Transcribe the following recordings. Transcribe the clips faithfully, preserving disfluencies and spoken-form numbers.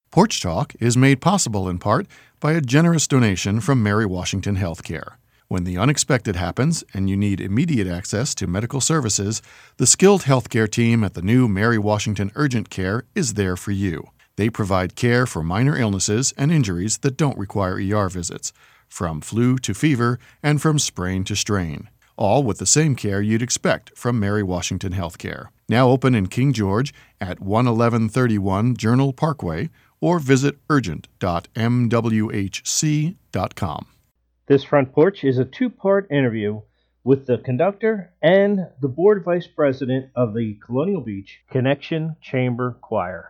Porch Talk is made possible in part by a generous donation from Mary Washington Healthcare. When the unexpected happens and you need immediate access to medical services, the skilled healthcare team at the new Mary Washington Urgent Care is there for you. They provide care for minor illnesses and injuries that don't require E R visits, from flu to fever and from sprain to strain, all with the same care you'd expect from Mary Washington Healthcare. Now open in King George at one eleven thirty-one Journal Parkway, or visit urgent dot m w h c dot com. This Front Porch is a two-part interview with the conductor and the board vice president of the Colonial Beach Connection Chamber Choir.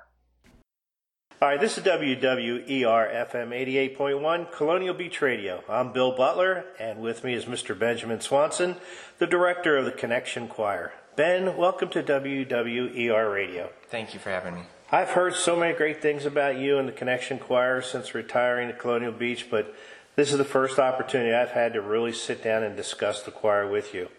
All right, this is W W E R F M eighty-eight point one, Colonial Beach Radio. I'm Bill Butler, and with me is Mister Benjamin Swanson, the director of the Connection Choir. Ben, welcome to W W E R Radio. Thank you for having me. I've heard so many great things about you and the Connection Choir since retiring at Colonial Beach, but this is the first opportunity I've had to really sit down and discuss the choir with you.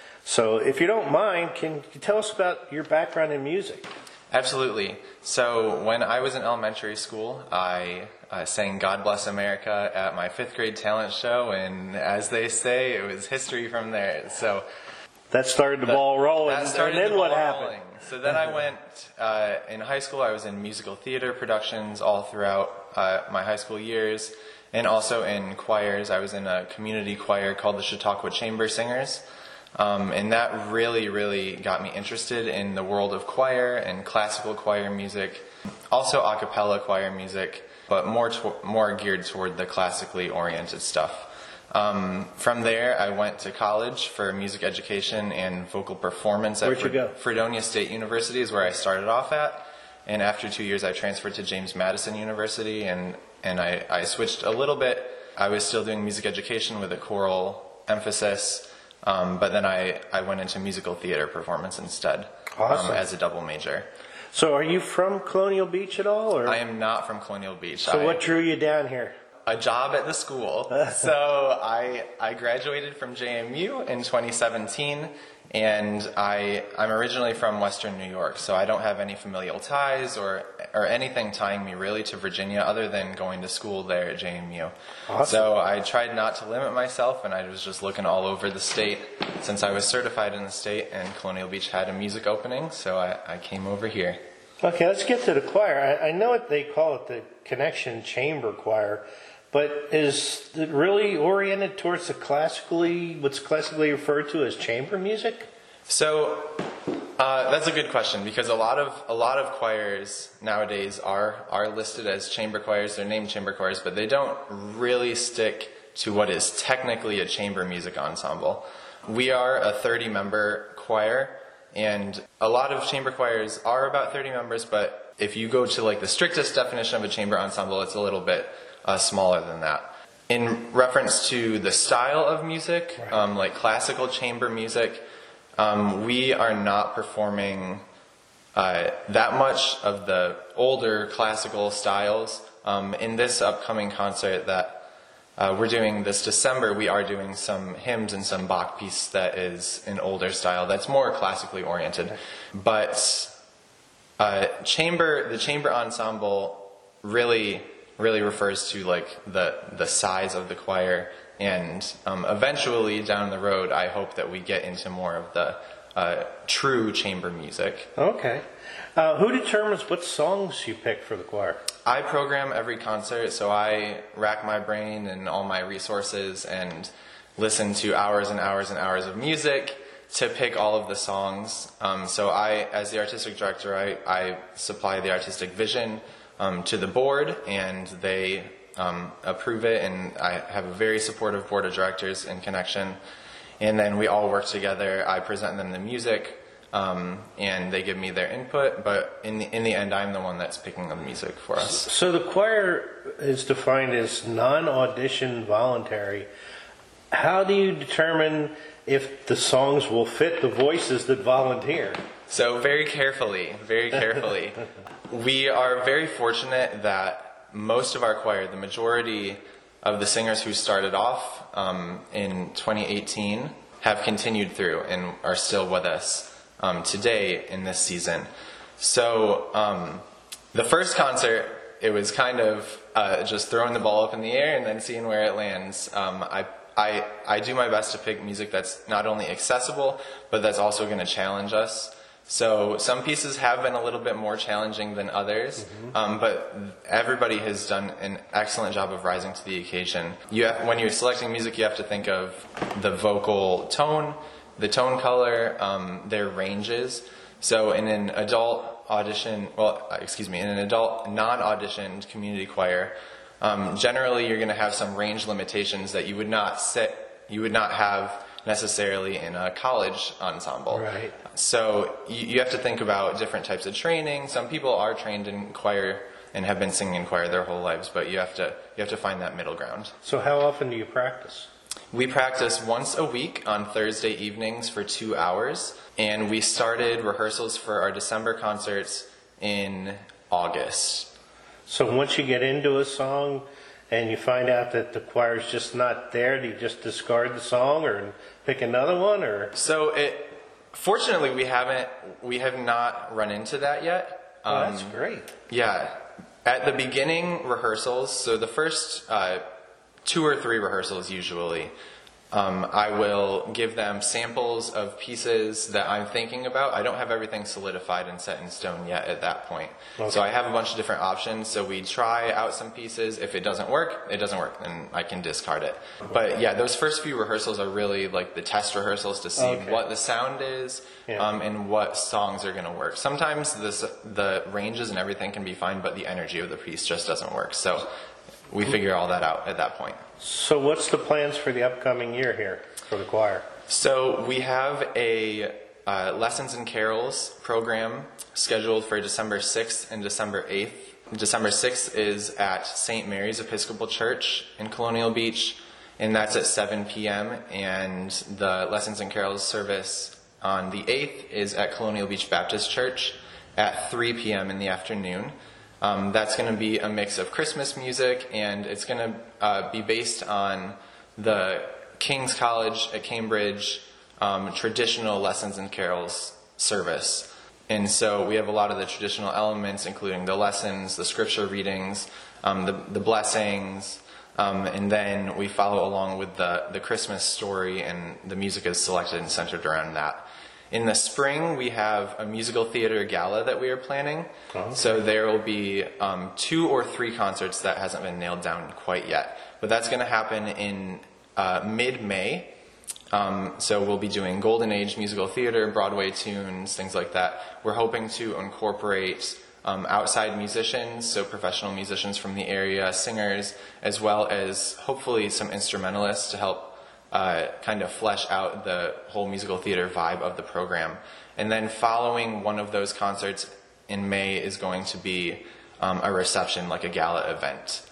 So if you don't mind, can you tell us about your background in music? Absolutely. So when I was in elementary school, I uh, sang God Bless America at my fifth grade talent show, and as they say, it was history from there. So that started the that, ball rolling, that started and then the what ball happened? Rolling. So then I went, uh, in high school I was in musical theater productions all throughout uh, my high school years, and also in choirs. I was in a community choir called the Chautauqua Chamber Singers. Um, and that really, really got me interested in the world of choir and classical choir music, also a cappella choir music, but more to- more geared toward the classically oriented stuff. Um, from there, I went to college for music education and vocal performance at Where'd you go? Fredonia State University is where I started off at. And after two years, I transferred to James Madison University, and, and I, I switched a little bit. I was still doing music education with a choral emphasis. Um, but then I, I went into musical theater performance instead. Awesome. um, as a double major. So are you from Colonial Beach at all? Or? I am not from Colonial Beach. So I, what drew you down here? A job at the school. So I I graduated from J M U in twenty seventeen, and I, I'm originally from Western New York, so I don't have any familial ties or or anything tying me really to Virginia other than going to school there at J M U. Awesome. So I tried not to limit myself, and I was just looking all over the state since I was certified in the state, and Colonial Beach had a music opening, so I, I came over here. Okay, let's get to the choir. I, I know what they call it, the Connection Chamber Choir, but is it really oriented towards the classically, what's classically referred to as chamber music? So uh, that's a good question, because a lot of a lot of choirs nowadays are are listed as chamber choirs. They're named chamber choirs, but they don't really stick to what is technically a chamber music ensemble. We are a thirty-member choir, and a lot of chamber choirs are about thirty members. But if you go to like the strictest definition of a chamber ensemble, it's a little bit uh, smaller than that. In reference to the style of music, um, like classical chamber music. Um, we are not performing uh, that much of the older classical styles. Um, in this upcoming concert that uh, we're doing this December, we are doing some hymns and some Bach piece that is an older style that's more classically oriented. But uh, chamber, the chamber ensemble really, really refers to like the the size of the choir. And um, eventually, down the road, I hope that we get into more of the uh, true chamber music. Okay. Uh, who determines what songs you pick for the choir? I program every concert, so I rack my brain and all my resources and listen to hours and hours and hours of music to pick all of the songs. Um, so I, as the artistic director, I, I supply the artistic vision um, to the board, and they Um, approve it, and I have a very supportive board of directors in Connection, and then we all work together. I present them the music, um, and they give me their input, but in the, in the end, I'm the one that's picking the music for us. So the choir is defined as non-audition voluntary. How do you determine if the songs will fit the voices that volunteer? So very carefully, very carefully. We are very fortunate that most of our choir, the majority of the singers who started off um, in twenty eighteen, have continued through and are still with us um, today in this season. So um, the first concert it was kind of uh, just throwing the ball up in the air and then seeing where it lands. Um, I, I, I do my best to pick music that's not only accessible, but that's also going to challenge us. So some pieces have been a little bit more challenging than others, mm-hmm. um, but everybody has done an excellent job of rising to the occasion. You have, when you're selecting music, you have to think of the vocal tone, the tone color, um, their ranges. So in an adult audition, well, excuse me, in an adult non-auditioned community choir, um, generally you're going to have some range limitations that you would not set, you would not have necessarily in a college ensemble. Right. So you, you have to think about different types of training. Some people are trained in choir and have been singing in choir their whole lives, but you have to you have to find that middle ground. So how often do you practice? We practice once a week on Thursday evenings for two hours, and we started rehearsals for our December concerts in August. So once you get into a song and you find out that the choir's just not there, do you just discard the song or pick another one? Or so it. Fortunately, we haven't. We have not run into that yet. Oh, um, that's great. Yeah, at the beginning rehearsals. So the first uh, two or three rehearsals usually. Um, I will give them samples of pieces that I'm thinking about. I don't have everything solidified and set in stone yet at that point. Okay. So I have a bunch of different options. So we try out some pieces. If it doesn't work, it doesn't work, then I can discard it. But yeah, those first few rehearsals are really like the test rehearsals to see okay. what the sound is yeah. um, and what songs are going to work. Sometimes this, the ranges and everything can be fine, but the energy of the piece just doesn't work. So we figure all that out at that point. So what's the plans for the upcoming year here for the choir? So we have a uh, Lessons and Carols program scheduled for December sixth and December eighth. December sixth is at Saint Mary's Episcopal Church in Colonial Beach, and that's at seven p.m. And the Lessons and Carols service on the eighth is at Colonial Beach Baptist Church at three p.m. in the afternoon. Um, that's going to be a mix of Christmas music, and it's going to uh, be based on the King's College at Cambridge um, traditional Lessons and Carols service. And so we have a lot of the traditional elements, including the lessons, the scripture readings, um, the, the blessings, um, and then we follow along with the, the Christmas story, and the music is selected and centered around that. In the spring, we have a musical theater gala that we are planning. Oh, okay. So there will be um, two or three concerts that hasn't been nailed down quite yet. But that's going to happen in uh, mid-May. Um, so we'll be doing Golden Age musical theater, Broadway tunes, things like that. We're hoping to incorporate um, outside musicians, so professional musicians from the area, singers, as well as hopefully some instrumentalists to help Uh, kind of flesh out the whole musical theater vibe of the program. And then following one of those concerts in May is going to be um, a reception, like a gala event.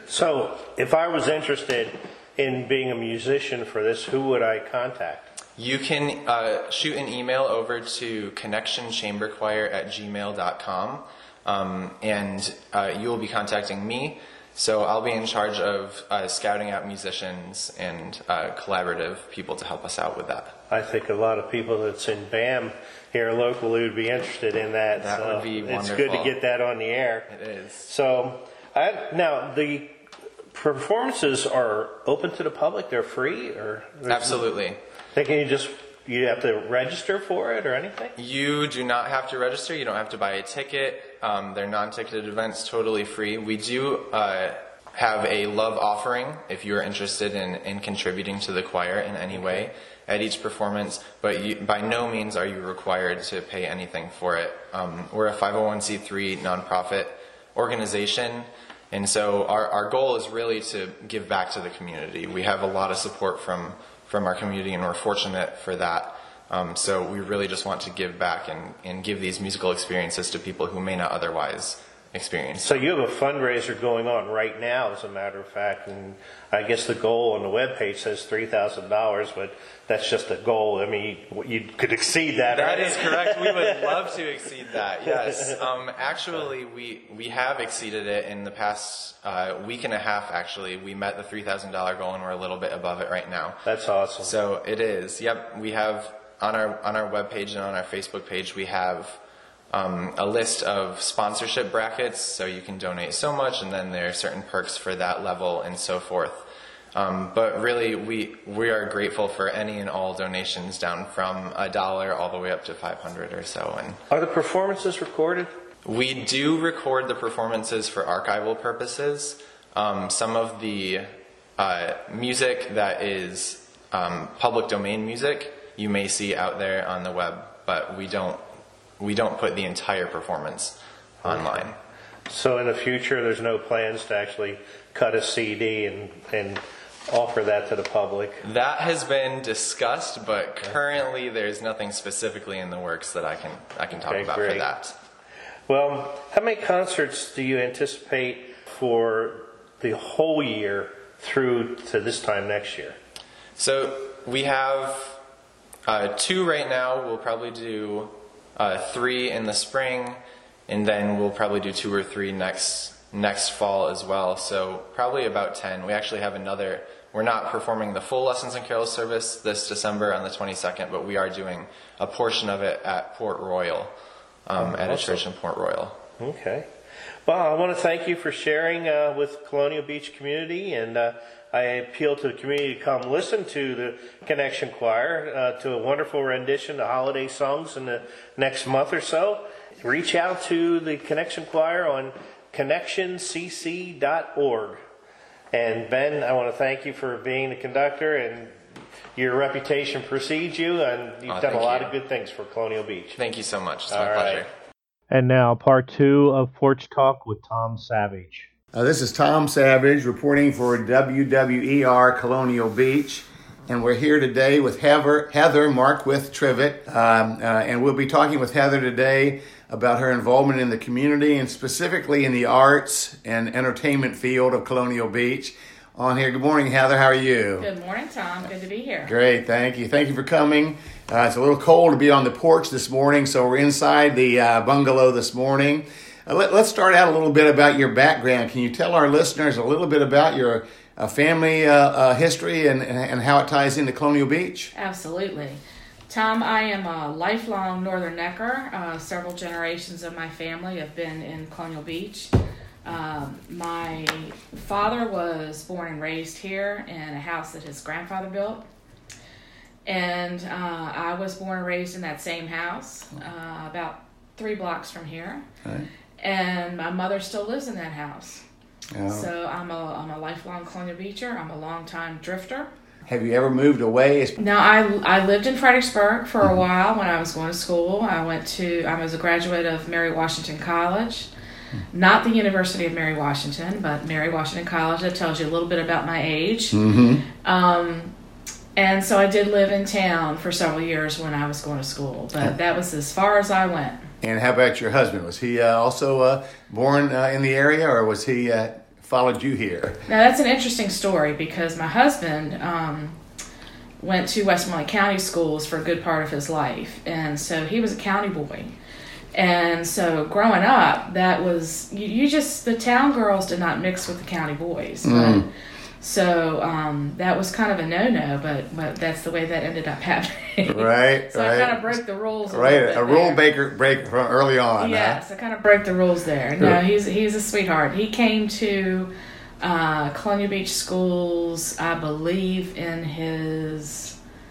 So if I was interested in being a musician for this, who would I contact? You can uh, shoot an email over to connection chamber choir at gmail dot com, um, and uh, you will be contacting me. So I'll be in charge of uh, scouting out musicians and uh, collaborative people to help us out with that. I think a lot of people that's in B A M here locally would be interested in that. That so would be wonderful. It's good to get that on the air. It is. So I, now the performances are open to the public. They're free, or absolutely. Can you just you have to register for it or anything? You do not have to register. You don't have to buy a ticket. Um, they're non-ticketed events, totally free. We do uh, have a love offering if you're interested in, in contributing to the choir in any way at each performance, but you, by no means are you required to pay anything for it. Um, we're a five oh one c three nonprofit organization, and so our, our goal is really to give back to the community. We have a lot of support from, from our community, and we're fortunate for that. Um, so we really just want to give back and, and give these musical experiences to people who may not otherwise experience. So you have a fundraiser going on right now, as a matter of fact, and I guess the goal on the webpage says three thousand dollars, but that's just a goal. I mean, you could exceed that. That right? is correct. We would love to exceed that, yes. Um, actually, we, we have exceeded it in the past uh, week and a half, actually. We met the three thousand dollars goal, and we're a little bit above it right now. That's awesome. So it is. Yep, we have... On our on our webpage and on our Facebook page, we have um, a list of sponsorship brackets, so you can donate so much, and then there are certain perks for that level and so forth. Um, but really, we we are grateful for any and all donations, down from a dollar all the way up to five hundred or so. And are the performances recorded? We do record the performances for archival purposes. Um, some of the uh, music that is um, public domain music you may see out there on the web, but we don't we don't put the entire performance online. So in the future, there's no plans to actually cut a C D and and offer that to the public? That has been discussed, but currently there's nothing specifically in the works that I can I can talk Okay, about great. for that. Well, how many concerts do you anticipate for the whole year through to this time next year? So we have uh, two right now. We'll probably do uh, three in the spring, and then we'll probably do two or three next next fall as well. So probably about ten. We actually have another. We're not performing the full Lessons and Carols service this December on the twenty-second, but we are doing a portion of it at Port Royal, um, Oh, at a awesome. church in Port Royal. Okay. Well, I want to thank you for sharing uh, with Colonial Beach community, and uh, I appeal to the community to come listen to the Connection Choir, uh, to a wonderful rendition of holiday songs in the next month or so. Reach out to the Connection Choir on connection c c dot org. And Ben, I want to thank you for being the conductor, and your reputation precedes you, and you've Oh, done a thank lot you. of good things for Colonial Beach. Thank you so much. It's All my right. pleasure. And now, part two of Porch Talk with Tom Savage. Uh, this is Tom Savage reporting for W W E R Colonial Beach, and we're here today with Heather, Heather Marquith Trivett, um, uh, and we'll be talking with Heather today about her involvement in the community and specifically in the arts and entertainment field of Colonial Beach. On here, good morning, Heather. How are you? Good morning, Tom. Good to be here. Great, thank you. Thank you for coming. Uh, it's a little cold to be on the porch this morning, so we're inside the uh, bungalow this morning. Uh, let, let's start out a little bit about your background. Can you tell our listeners a little bit about your uh, family uh, uh, history and, and, and how it ties into Colonial Beach? Absolutely. Tom, I am a lifelong Northern Necker. Uh, several generations of my family have been in Colonial Beach. Um, my father was born and raised here in a house that his grandfather built. And uh, I was born and raised in that same house, uh, about three blocks from here. Right. And my mother still lives in that house. Uh, So I'm a, I'm a lifelong Colonial Beacher. I'm a longtime drifter. have you ever moved away? No, I, I lived in Fredericksburg for a while when I was going to school. I went to, I was a graduate of Mary Washington College. Not the University of Mary Washington, but Mary Washington College. That tells you a little bit about my age. Mm-hmm. Um, and so I did live in town for several years when I was going to school. But that was as far as I went. And how about your husband? Was he uh, also uh, born uh, in the area, or was he uh, followed you here? Now, that's an interesting story because my husband um, went to Westmoreland County schools for a good part of his life. And so he was a county boy. And so growing up, that was, you, you just, the town girls did not mix with the county boys. Mm. But, so um, that was kind of a no-no, but, but that's the way that ended up happening. Right, So right. I kind of broke the rules a Right, little bit a rule there. breaker break from early on. Yes, I kind of broke the rules there. No, he's he's a sweetheart. He came to uh, Colonial Beach schools, I believe, in his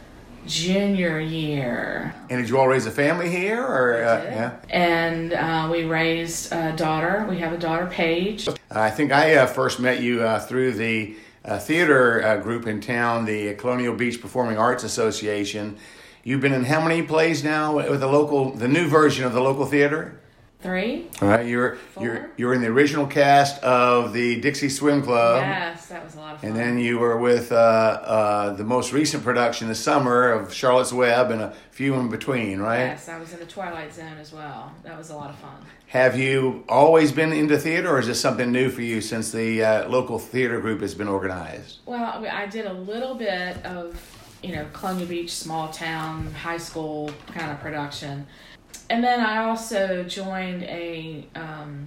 junior year. And did you all raise a family here, or uh, Did. yeah? And uh, we raised a daughter. We have a daughter, Paige. I think I uh, first met you uh, through the uh, theater uh, group in town, the Colonial Beach Performing Arts Association. You've been in how many plays now with the local, the new version of the local theater? Three? All right, you're Four. you're you're in the original cast of the Dixie Swim Club. Yes, that was a lot of fun. And then you were with uh, uh, the most recent production this summer of Charlotte's Web and a few in between, right? Yes, I was in the Twilight Zone as well. That was a lot of fun. Have you always been into theater, or is this something new for you since the uh, local theater group has been organized? Well, I mean, I did a little bit of, you know, Colonial Beach, small town, high school kind of production. And then I also joined a um,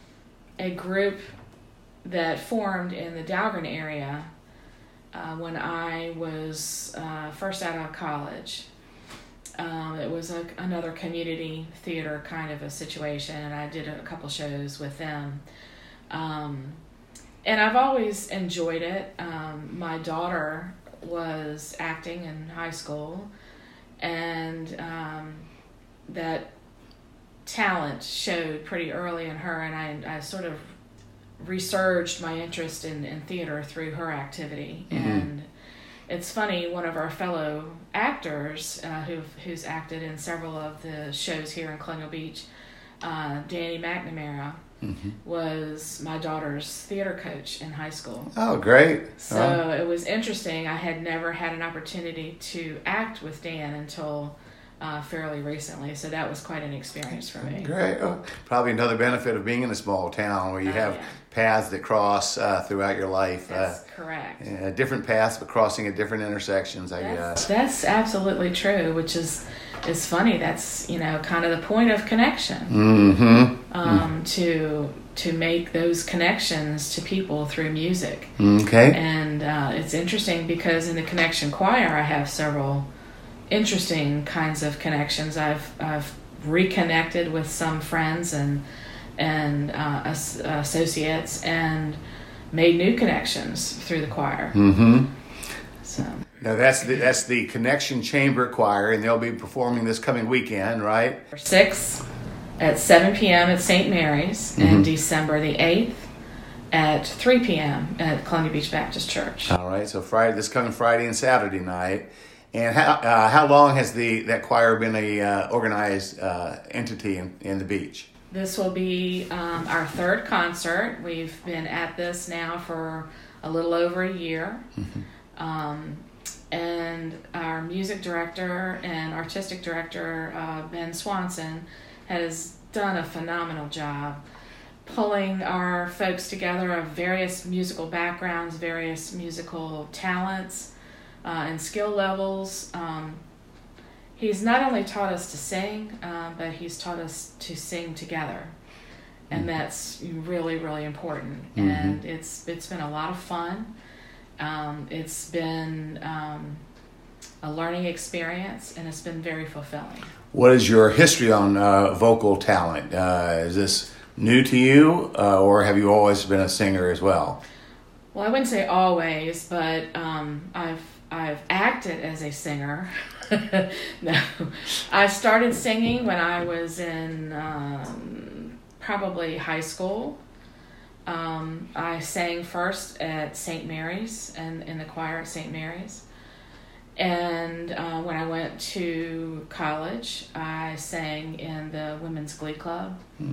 a group that formed in the Dahlgren area uh, when I was uh, first out of college. Um, it was a, another community theater kind of a situation, and I did a couple shows with them. Um, and I've always enjoyed it. Um, my daughter was acting in high school, and um, that talent showed pretty early in her, and I, I sort of resurged my interest in, in theater through her activity. Mm-hmm. And it's funny, one of our fellow actors uh, who who's acted in several of the shows here in Colonial Beach, uh, Danny McNamara, mm-hmm. was my daughter's theater coach in high school. Oh, great. So oh. It was interesting. I had never had an opportunity to act with Dan until uh, fairly recently, so that was quite an experience for me. Great. Oh, probably another benefit of being in a small town where you oh, have yeah. paths that cross uh, throughout your life. That's uh, correct. Yeah, different paths, but crossing at different intersections, I that's, guess. That's absolutely true, which is is funny. That's, you know, kind of the point of connection. Mm-hmm. Um, mm. To to make those connections to people through music. Okay. And uh, it's interesting because in the Connection Choir, I have several interesting kinds of connections. I've I've reconnected with some friends and and uh, as, associates and made new connections through the choir. Mm-hmm. So now that's the that's the Connection Chamber Choir, and they'll be performing this coming weekend, right? Six at seven p.m. at Saint Mary's, mm-hmm. and December the eighth at three p.m. at Colonial Beach Baptist Church. All right, so Friday, this coming Friday and Saturday night. And how uh, how long has the that choir been a uh, organized uh, entity in, in the beach? This will be um, our third concert. We've been at this now for a little over a year. Mm-hmm. Um, and our music director and artistic director, uh, Ben Swanson, has done a phenomenal job pulling our folks together of various musical backgrounds, various musical talents, uh, and skill levels. Um, he's not only taught us to sing, uh, but he's taught us to sing together. And mm-hmm. that's really, really important. Mm-hmm. And it's it's been a lot of fun. Um, it's been um, a learning experience, and it's been very fulfilling. What is your history on uh, vocal talent? Uh, is this new to you, uh, or have you always been a singer as well? Well, I wouldn't say always, but um, I've I've acted as a singer. No, I started singing when I was in um, probably high school. Um, I sang first at Saint Mary's and in the choir at Saint Mary's. And uh, when I went to college, I sang in the Women's Glee Club hmm.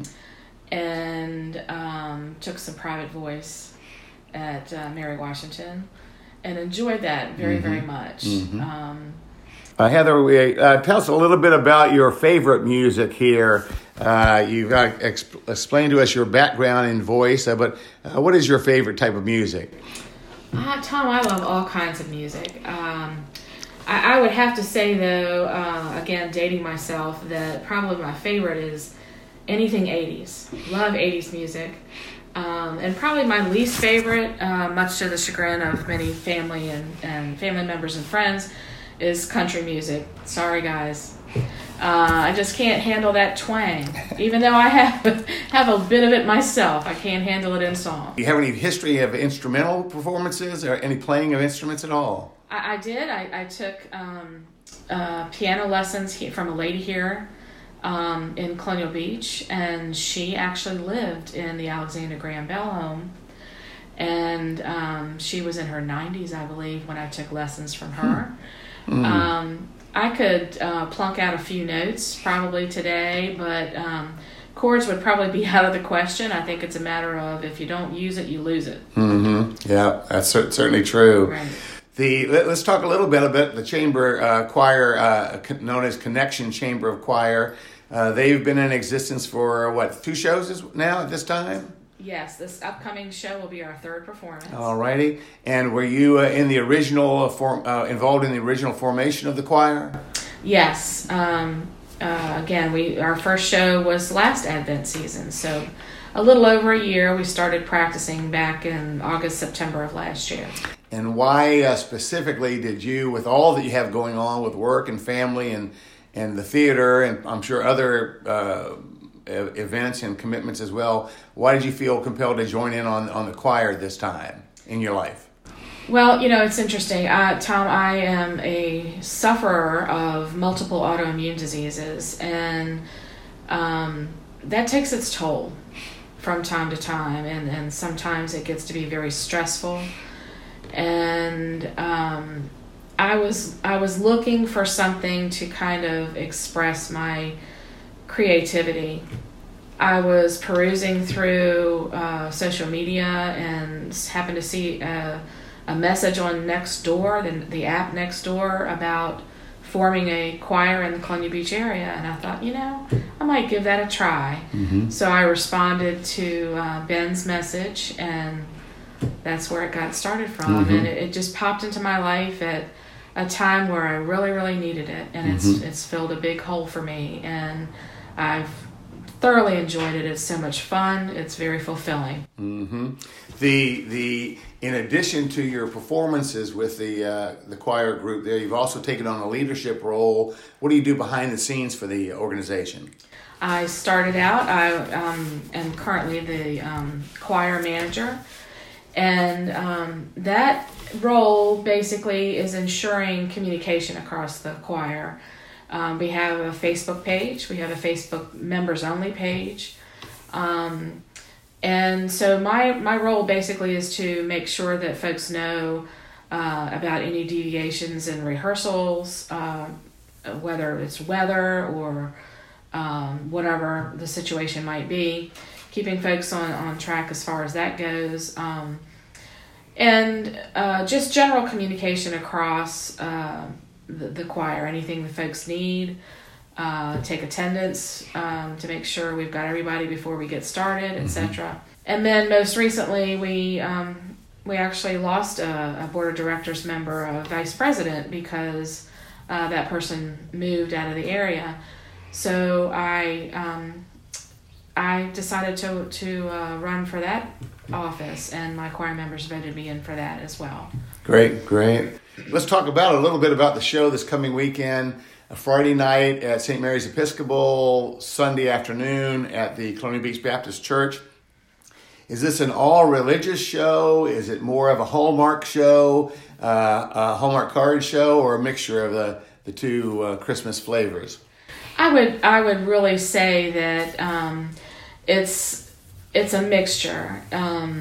and um, took some private voice at uh, Mary Washington and enjoyed that very, mm-hmm. very much. Mm-hmm. Um, uh, Heather, we, uh, tell us a little bit about your favorite music here. Uh, you've got exp- explained to us your background in voice, uh, but uh, what is your favorite type of music? Uh, Tom, I love all kinds of music. Um, I, I would have to say, though, uh, again, dating myself, that probably my favorite is anything eighties. Love eighties music. Um, and probably my least favorite, uh, much to the chagrin of many family and, and family members and friends, is country music. Sorry, guys. Uh, I just can't handle that twang. Even though I have have a bit of it myself, I can't handle it in song. Do you have any history of instrumental performances or any playing of instruments at all? I, I did. I, I took um, uh, piano lessons he, from a lady here um, in Colonial Beach, and she actually lived in the Alexander Graham Bell home. And um, she was in her nineties, I believe, when I took lessons from her. Hmm. Um, I could uh, plunk out a few notes probably today, but um, chords would probably be out of the question. I think it's a matter of if you don't use it, you lose it. Mm-hmm. Yeah, that's certainly true. Right. The let, let's talk a little bit about the chamber uh, choir, uh, known as Connection Chamber of Choir. Uh, they've been in existence for what, two shows now at this time? Yes, this upcoming show will be our third performance. Alrighty. And were you uh, in the original uh, form, uh, involved in the original formation of the choir? Yes. Um, uh, again, we our first show was last Advent season, so a little over a year. We started practicing back in August, September of last year. And why uh, specifically did you, with all that you have going on with work and family and and the theater, and I'm sure other uh, events and commitments as well. Why did you feel compelled to join in on, on the choir this time in your life? Well, you know, it's interesting. Uh, Tom, I am a sufferer of multiple autoimmune diseases, and um, that takes its toll from time to time, and, and sometimes it gets to be very stressful. And um, I was I was looking for something to kind of express my creativity. I was perusing through uh, social media and happened to see a, a message on Nextdoor, the, the app Nextdoor, about forming a choir in the Colonial Beach area, and I thought, you know, I might give that a try. Mm-hmm. So I responded to uh, Ben's message, and that's where it got started from. Mm-hmm. And it, it just popped into my life at a time where I really, really needed it, and mm-hmm. it's it's filled a big hole for me, and I've thoroughly enjoyed it. It's so much fun. It's very fulfilling. Mm-hmm. The the in addition to your performances with the uh, the choir group there, you've also taken on a leadership role. What do you do behind the scenes for the organization? I started out. I um, am currently the um, choir manager, and um, that role basically is ensuring communication across the choir. Um, we have a Facebook page. We have a Facebook members only page. Um, and so my, my role basically is to make sure that folks know uh, about any deviations in rehearsals, uh, whether it's weather or um, whatever the situation might be, keeping folks on, on track as far as that goes. Um, and uh, just general communication across uh, The, the choir, anything the folks need, uh, take attendance um, to make sure we've got everybody before we get started, et cetera. Mm-hmm. And then most recently, we um, we actually lost a, a board of directors member, a vice president, because uh, that person moved out of the area. So I um, I decided to to uh, run for that office, and my choir members voted me in for that as well. Great, great. Let's talk about a little bit about the show this coming weekend. A Friday night at Saint Mary's Episcopal, Sunday afternoon at the Colonial Beach Baptist Church. Is this an all-religious show? Is it more of a Hallmark show, uh, a Hallmark card show, or a mixture of the, the two uh, Christmas flavors? I would I would really say that um, it's it's a mixture. Um,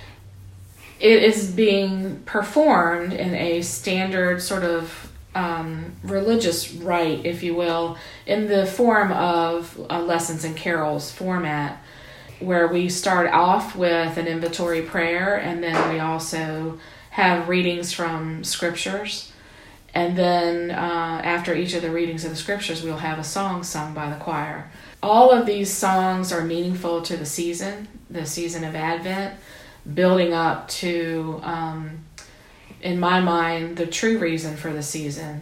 it is being performed in a standard sort of um, religious rite, if you will, in the form of a lessons and carols format, where we start off with an inventory prayer, and then we also have readings from scriptures. And then uh, after each of the readings of the scriptures, we'll have a song sung by the choir. All of these songs are meaningful to the season, the season of Advent, building up to, um, in my mind, the true reason for the season.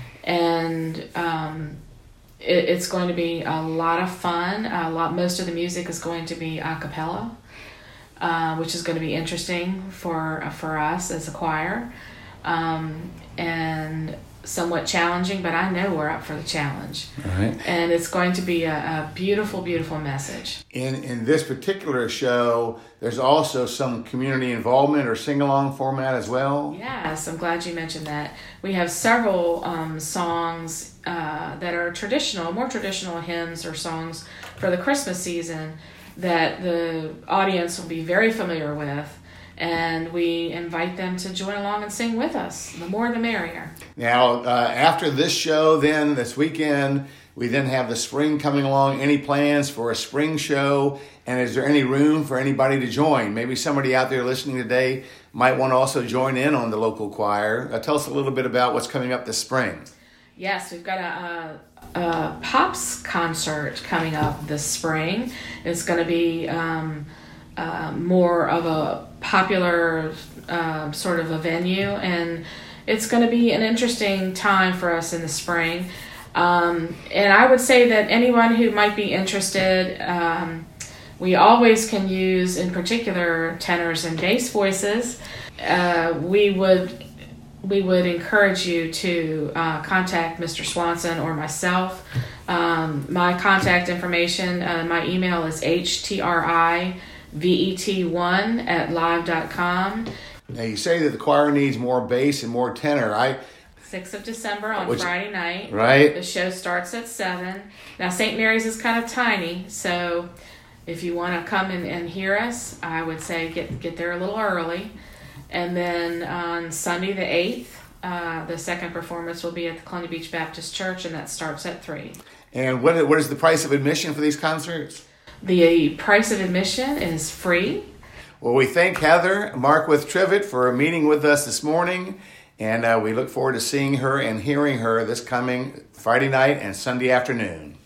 And um, it, it's going to be a lot of fun. A lot, most of the music is going to be a cappella, uh, which is going to be interesting for for us as a choir. Um, and somewhat challenging, but I know we're up for the challenge. Right. And it's going to be a, a beautiful, beautiful message. In in this particular show, there's also some community involvement or sing-along format as well? Yes, I'm glad you mentioned that. We have several um, songs uh, that are traditional, more traditional hymns or songs for the Christmas season that the audience will be very familiar with. And we invite them to join along and sing with us. The more the merrier. Now, uh, after this show, then, this weekend, we then have the spring coming along. Any plans for a spring show? And is there any room for anybody to join? Maybe somebody out there listening today might want to also join in on the local choir. Uh, tell us a little bit about what's coming up this spring. Yes, we've got a, a, a Pops concert coming up this spring. It's going to be um, uh, more of a popular uh, sort of a venue, and it's going to be an interesting time for us in the spring. Um, and I would say that anyone who might be interested, um, we always can use, in particular, tenors and bass voices. Uh, we would we would encourage you to uh, contact Mister Swanson or myself. Um, my contact information, uh, my email is h t r i v e t one at live dot com. Now, you say that the choir needs more bass and more tenor. I sixth of December on Which, Friday night. Right. The show starts at seven. Now, Saint Mary's is kind of tiny, so if you want to come and, and hear us, I would say get, get there a little early. And then on Sunday the eighth, uh, the second performance will be at the Colonial Beach Baptist Church, and that starts at three. And what what is the price of admission for these concerts? The price of admission is free. Well, we thank Heather Markwith Trivett for meeting with us this morning, and uh, we look forward to seeing her and hearing her this coming Friday night and Sunday afternoon.